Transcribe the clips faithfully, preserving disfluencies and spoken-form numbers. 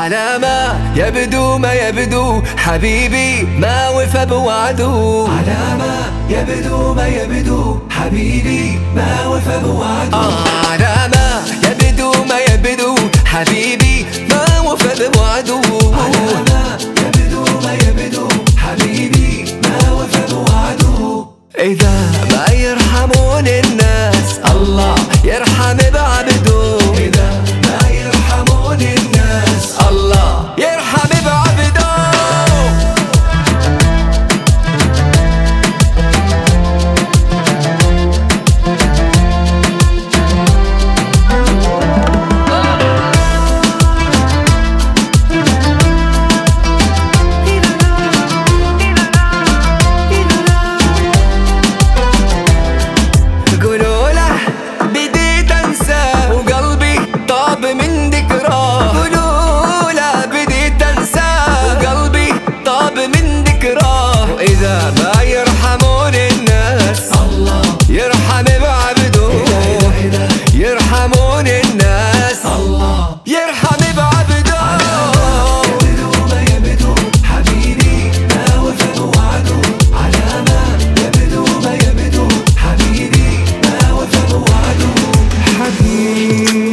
على ما يبدو ما يبدو حبيبي ما وفى بوعده، على ما يبدو ما يبدو حبيبي ما وفى بوعده، آه على ما يبدو ما يبدو حبيبي ما وفى بوعده، على ما يبدو ما يبدو حبيبي ما وفى بوعده. إذا ما يرحمون الناس الله يرحم بعبده، إذا ما يرحمون الناس الله يرحم بعبده. إذا ما يرحمون الناس الله يرحم بعبده، يرحمون الناس الله يرحم بعبده. يبدو ما يبدو حبيبي ما وفى بوعده، على ما يبدو ما يبدو حبيبي ما وفى بوعده. حبيبي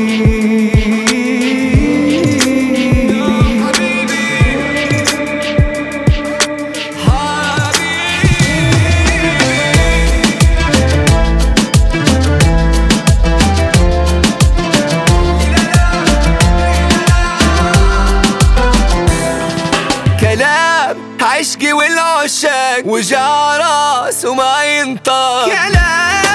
عشقي والعشاق وجع راس وما ينطق كلام